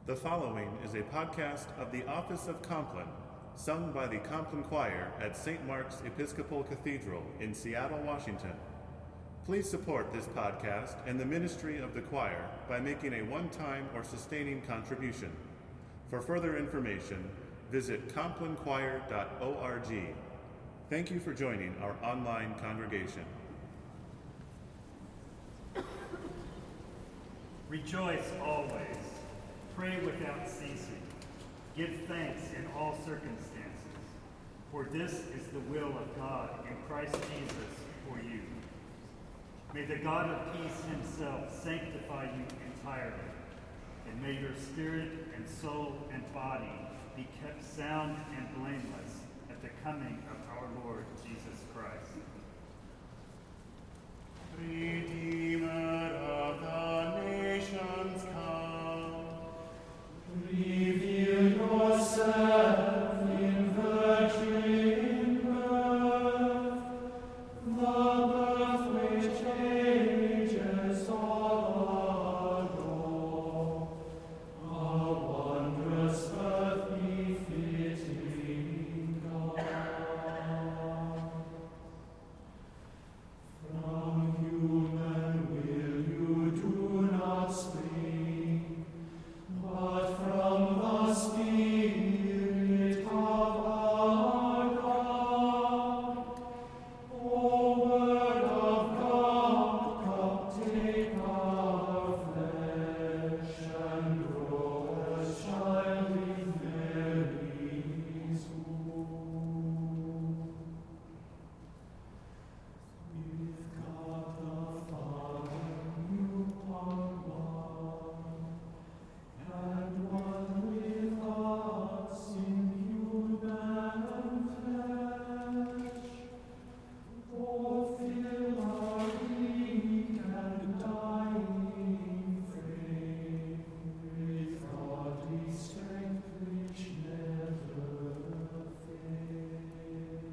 The following is a podcast of the Office of Compline, sung by the Compline Choir at St. Mark's Episcopal Cathedral in Seattle, Washington. Please support this podcast and the ministry of the choir by making a one-time or sustaining contribution. For further information, visit complinechoir.org. Thank you for joining our online congregation. Rejoice always. Pray without ceasing. Give thanks in all circumstances, for this is the will of God in Christ Jesus for you. May the God of peace himself sanctify you entirely, and may your spirit and soul and body be kept sound and blameless at the coming of our Lord Jesus Christ. Redeemer of the nations, come. Reveal yourself in virgin birth, the birth which ages all adore, a wondrous birth befitting God. From human will you do not spring, but from the Spirit of our God. O Word of God, come take our flesh and grow as child in Mary's womb. With God the Father you are one, and one with us in human flesh. Oh, fill our weak and dying frame with godly strength which never fails.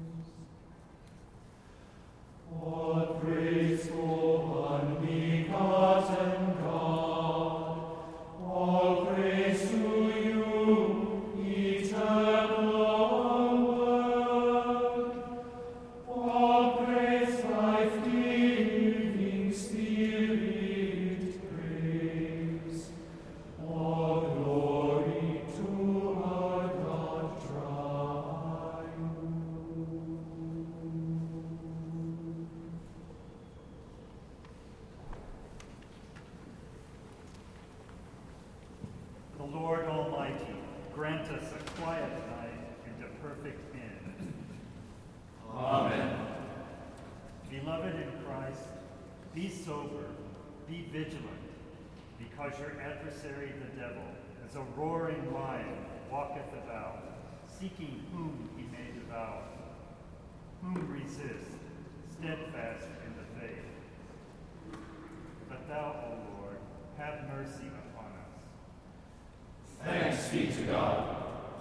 All praise to unbegotten God, all praise to you, eternal Word, all praise life-giving Spirit, praise, all glory to our God triune. The Lord Almighty grant us a quiet night and a perfect end. Amen. Beloved in Christ, be sober, be vigilant, because your adversary the devil, as a roaring lion, walketh about, seeking whom he may devour. Whom resist, steadfast in the faith. But thou, O Lord, have mercy upon us. Thanks be to God.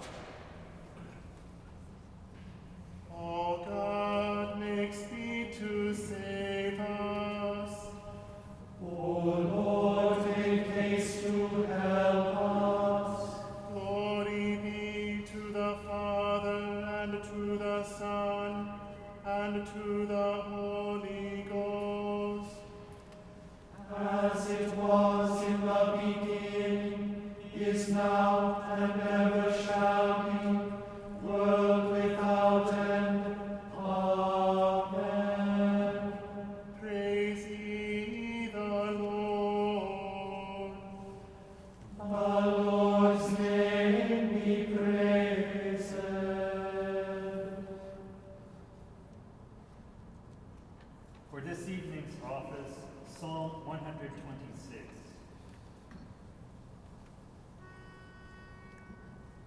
O God, make speed to save us. O Lord, make haste to help us. Glory be to the Father, and to the Son, and to the Holy Ghost. As it was in the beginning, is now, and ever shall be, world without end. Amen. Praise ye the Lord. The Lord's name be praised. For this evening's office, Psalm 126.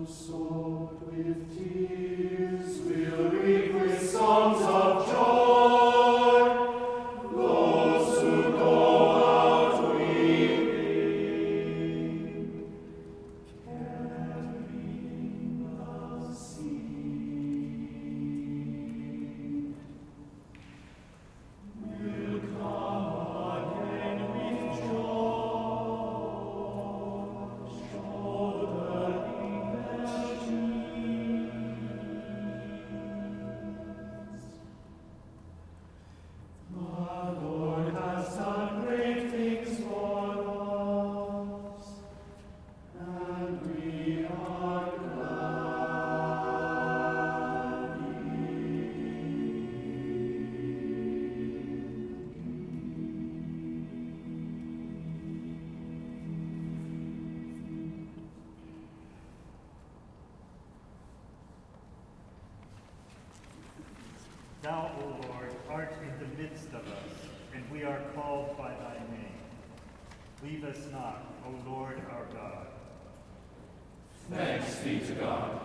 Thou, O Lord, art in the midst of us, and we are called by thy name. Leave us not, O Lord our God. Thanks be to God.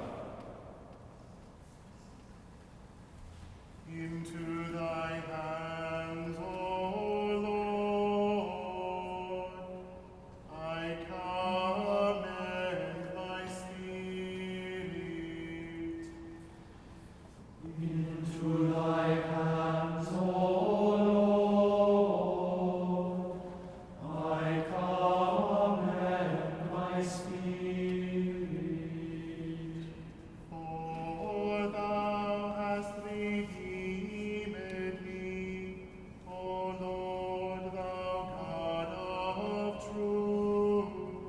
Into thy hands, O Lord, I commend my spirit. Into thy hands, O Lord, I commend my spirit. For thou hast redeemed me, O Lord, thou God of truth.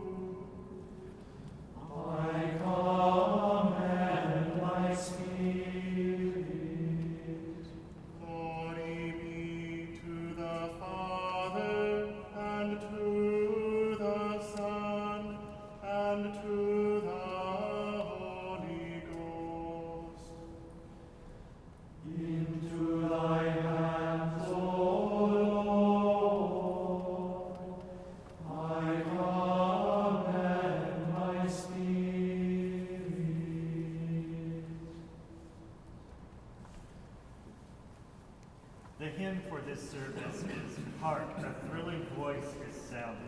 I commend my spirit. Glory be to the Father, and to the Son, and to the Holy Ghost. Into thy hands, O Lord, I commend my spirit. The hymn for this service is Hark, a thrilling voice is sounding.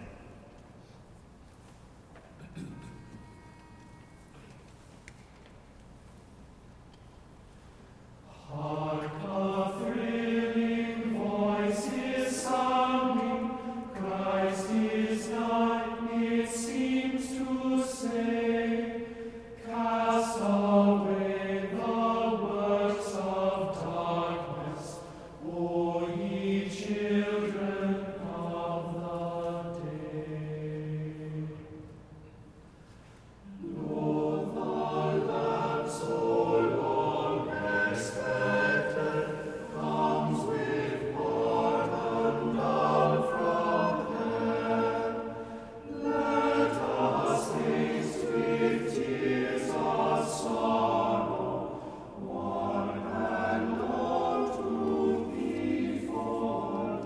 Hark, a thrilling voice is sounding, Christ is nigh, it seems to say, cast away the works of darkness, O ye children of the day. Lo, the lamps so long expected comes with pardon down from heaven. Let us haste with tears of sorrow, one and all to thee for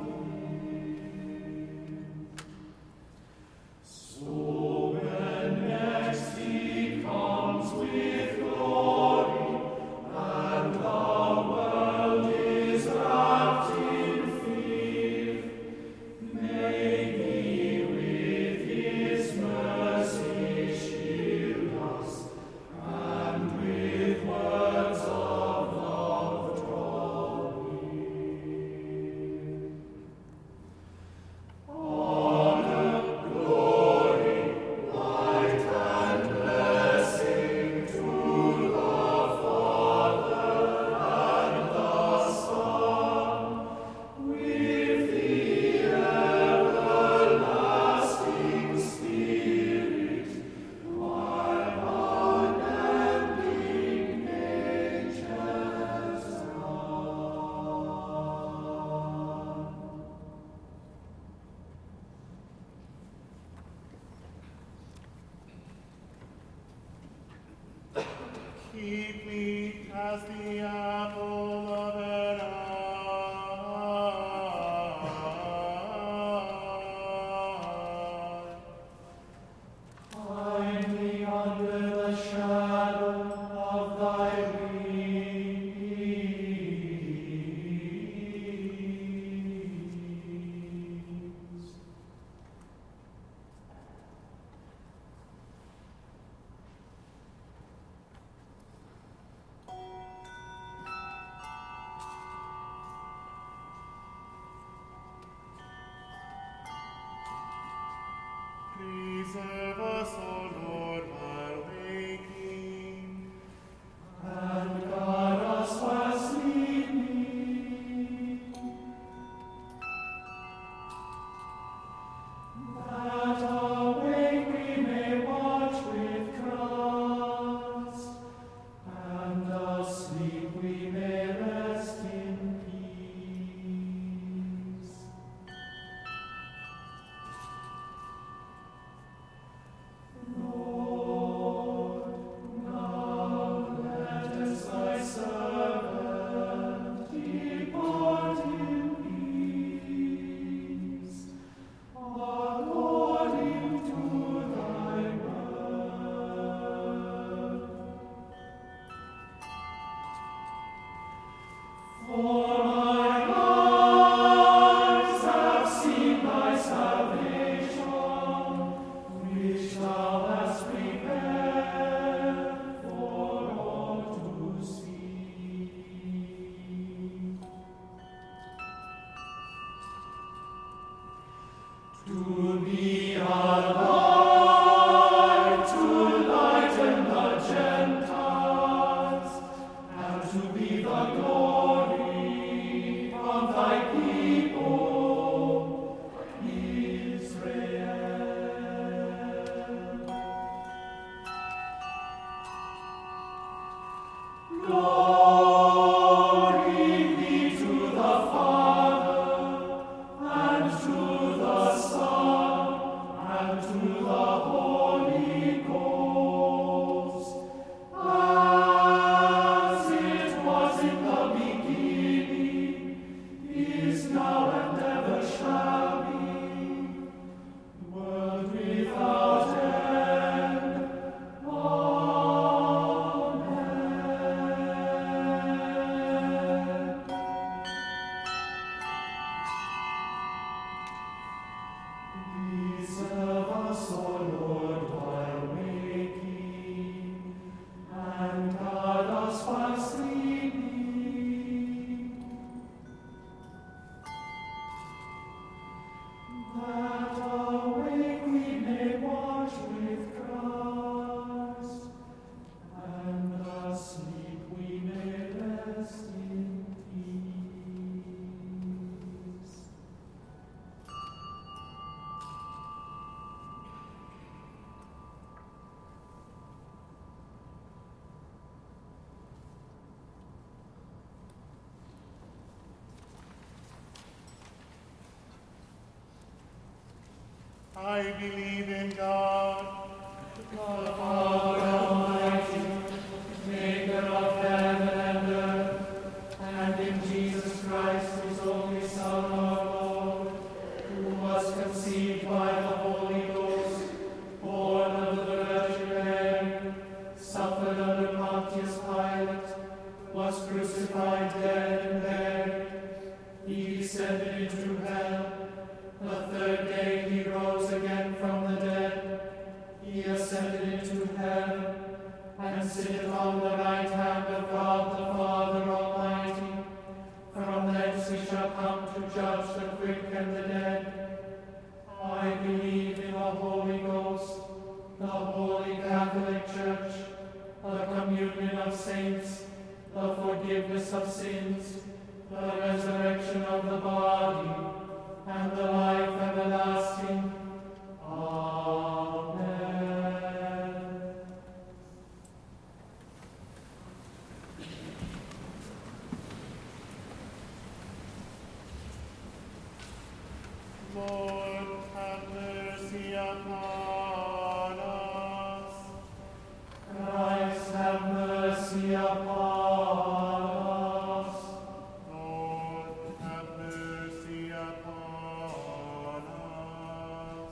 So when next he comes with glory, and the world is wrapped in fear, may he with his mercy shield us, and with words of love draw near. Honor, glory, light, and blessing to the Father and the Son, with the everlasting Spirit, while unending ages run. Keep me as the apple of an eye. Hide me under the shadow Preserve us, O Lord, while waking, and guard us while sleeping, that awake we may watch with Christ, and asleep we may rest in peace. Lord, now lettest thy servant depart in peace, according to thy word. For my eyes have seen thy salvation, which thou hast prepared for all to see. To be a light to lighten the Gentiles, and to be the glory of thy people, Israel. Glory be to the Father, and to the Son, and to the Holy Ghost, as it was in the beginning, is now, and ever shall be, world without end. Amen. Preserve us, O Lord, while waking, and guard us while sleeping, that awake we may watch with Christ, and asleep we may rest in peace. I believe in God, God, Father Almighty, maker of heaven and earth, and in Jesus Christ, his only Son, our Lord, who was conceived by the Holy Ghost, born of the Virgin Mary, suffered under Pontius Pilate, was crucified, dead, and buried. He descended into hell. The third day he rose again from the dead. He ascended into heaven, and sitteth on the right hand of God the Father Almighty. From thence he shall come to judge the quick and the dead. I believe in the Holy Ghost, the Holy Catholic Church, the communion of saints, the forgiveness of sins, the resurrection of the body, and the life everlasting. Amen. Lord, have mercy upon us. Christ, have mercy upon us. Lord, have mercy upon us.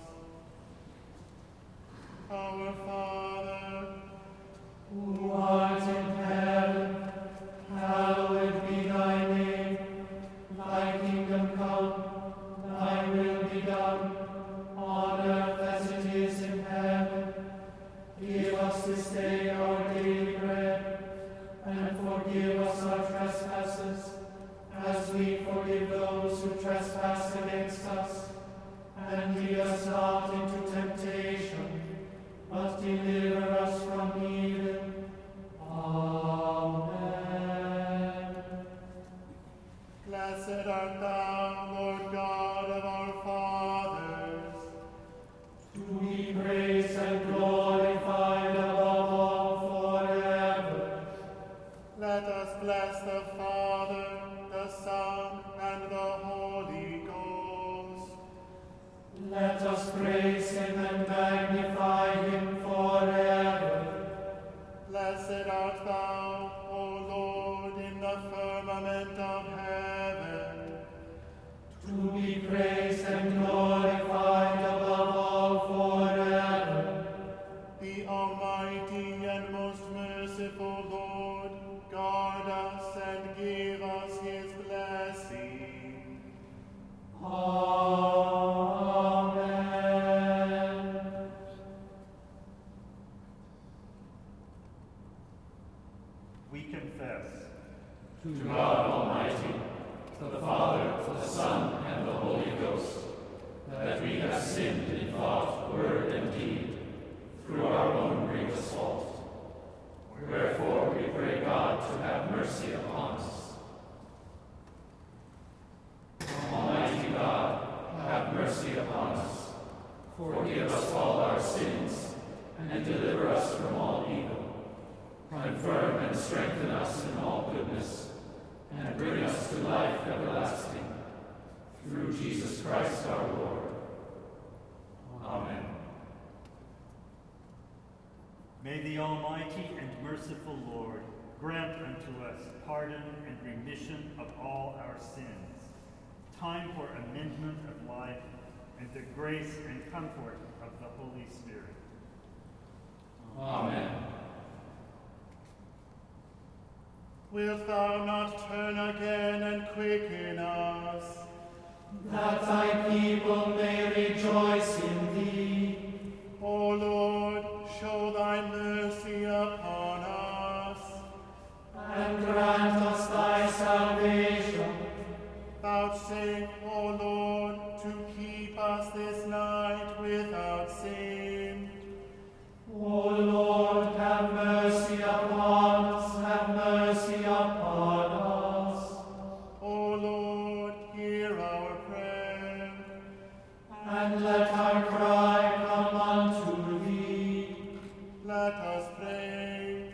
Our Father, Who art in heaven, hallowed be thy name. Thy kingdom come, thy will be done, on earth as it is in heaven. Give us this day our daily bread, and forgive us our trespasses, as we forgive those who trespass against us. And lead us not into temptation, but deliver us from evil. Amen. Blessed art thou, Lord God of our fathers, To be praised and glorified above all forever. let us bless the Father, the Son, and the Holy Ghost. Let us praise him and magnify him forever. Blessed art thou, O Lord, in the firmament of heaven. To be praised and glorified above all forever. The Almighty and most merciful Lord, guard us and give us his blessing. Amen. We confess To God Almighty, the Father, the Son, and the Holy Ghost, that we have sinned in thought, word, and deed, through our own grievous fault. Wherefore we pray God to have mercy upon us. Almighty God, have mercy upon us. Forgive us all our sins, and deliver us from all evil. Confirm and strengthen us in all goodness, and bring us to life everlasting. Through Jesus Christ our Lord. Amen. May the Almighty and merciful Lord grant unto us pardon and remission of all our sins, time for amendment of life, and the grace and comfort of the Holy Spirit. Amen. Wilt thou not turn again and quicken us? That thy people may rejoice in thee. O Lord, show thy mercy upon us. And grant us thy salvation. Vouchsafe, O Lord, to keep us this night without sin. O Lord, have mercy upon us, have mercy upon us. O Lord, hear our prayer. And let our cry come unto thee. Let us pray.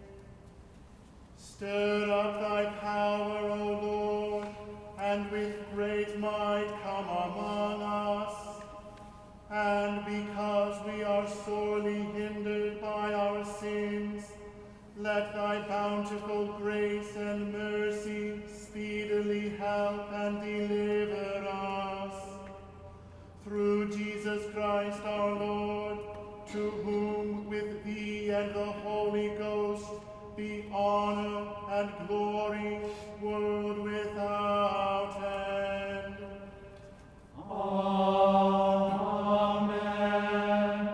Stir up thy power, O Lord, and with great might come among us. And because we are sorely hindered by our sins, let thy bountiful grace and mercy speedily help and deliver us. Through Jesus Christ our Lord, to whom with thee and the Holy Ghost be honor and glory, world without end. Amen.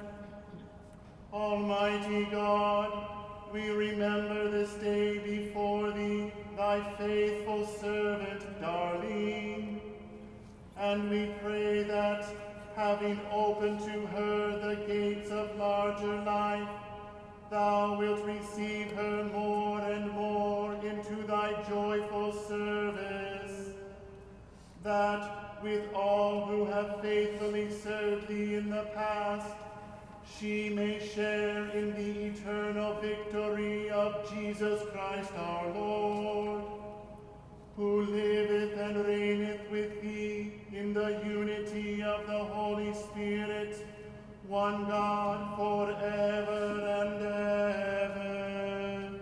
Almighty God, we remember this day before thee thy faithful servant Darlene, and we pray that, having opened to her the gates of larger life, thou wilt receive her more and more into thy joyful service, that with all who have faithfully served thee in the past, she may share in the eternal victory of Jesus Christ our Lord, who liveth and reigneth with thee in the unity of the Holy Spirit, one God, forever and ever.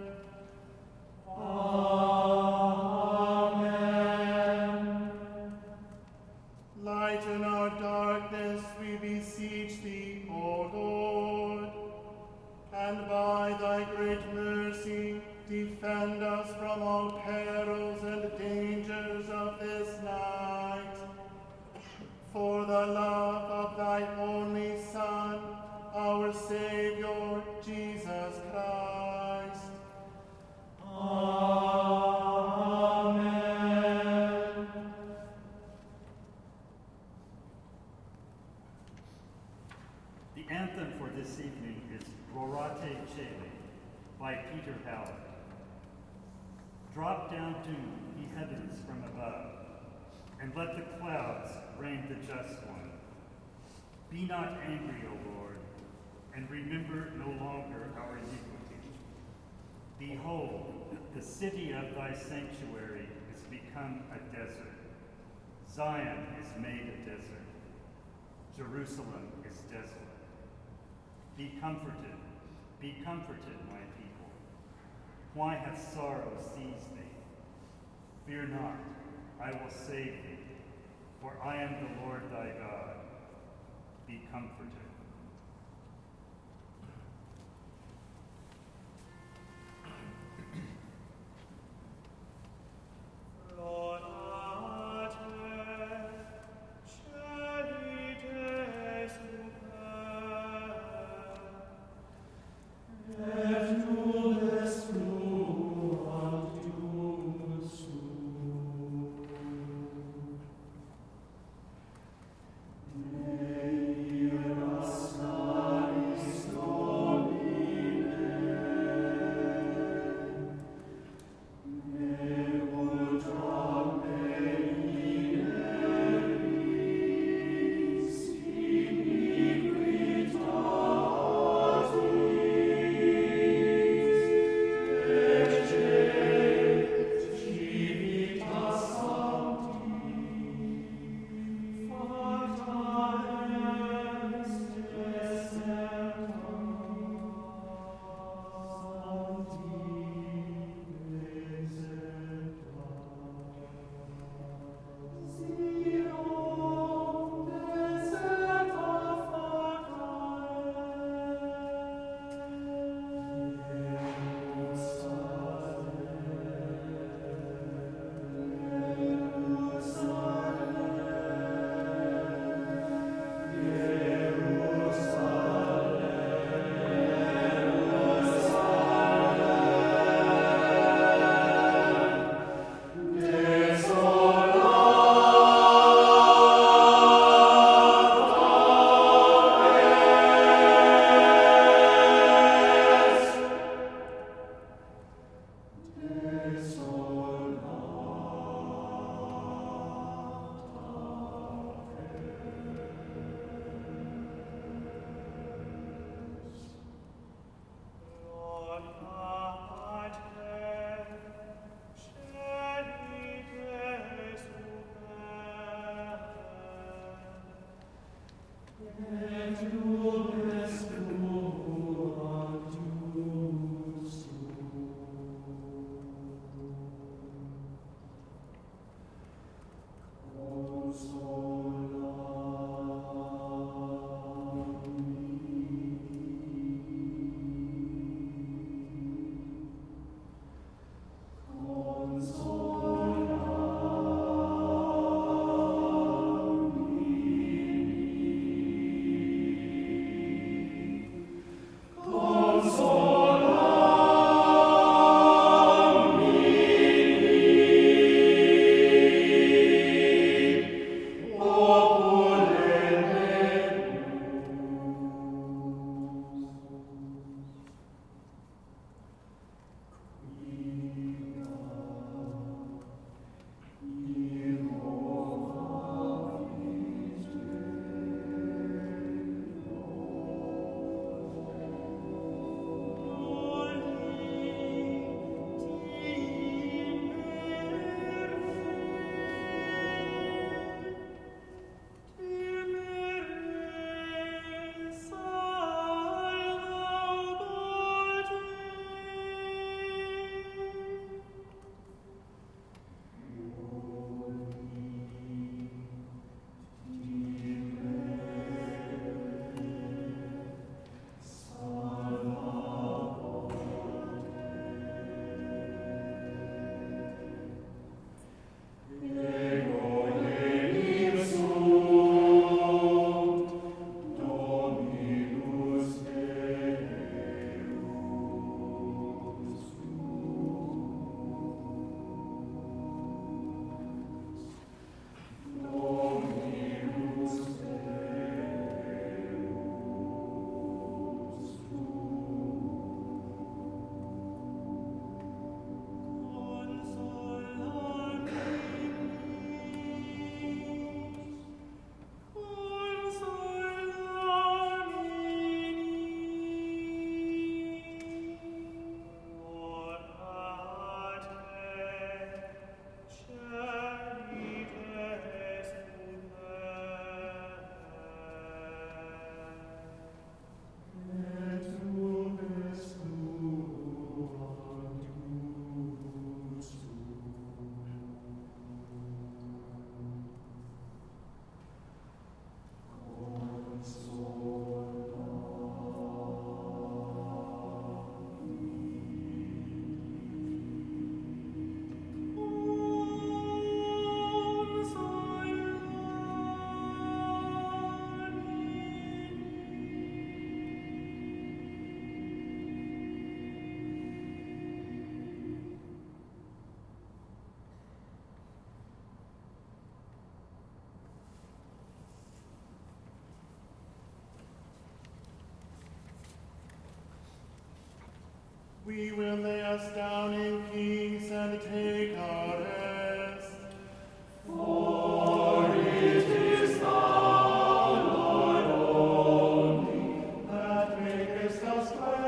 Amen. Lighten our darkness, we beseech thee, O Lord, and by thy great mercy defend us from all perils and dangers of this night. For the love of thy only Son, our Savior, Jesus Christ. Amen. The anthem for this Orate Celi by Peter Howard. Drop down doom, ye heavens from above, and let the clouds rain the just one. Be not angry, O Lord, and remember no longer our iniquity. Behold, the city of thy sanctuary is become a desert. Zion is made a desert. Jerusalem is desolate. Be comforted, my people. Why hath sorrow seized thee? Fear not, I will save thee, for I am the Lord thy God. Be comforted. May we will lay us down in peace and take our rest. For it is thou, Lord, only, That makest us glad.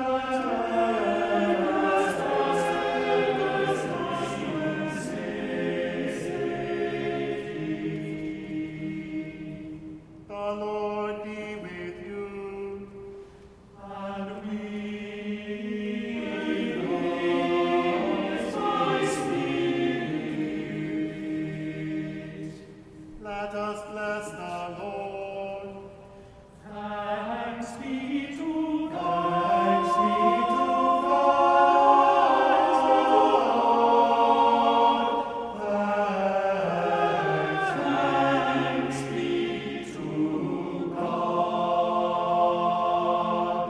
The Lord be with you. And we Let us bless the Lord. thanks be to God. Thanks be to God. Thanks be to God.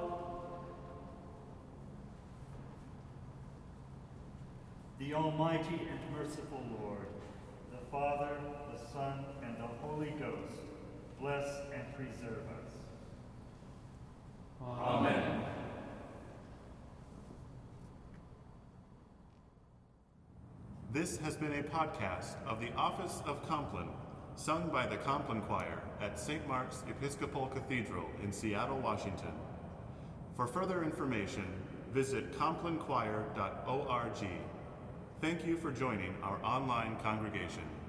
The Almighty and merciful Lord, the Father, the Son, and the Holy Ghost, bless and preserve us. Amen. This has been a podcast of the Office of Compline, sung by the Compline Choir at St. Mark's Episcopal Cathedral in Seattle, Washington. For further information, visit complinechoir.org. Thank you for joining our online congregation.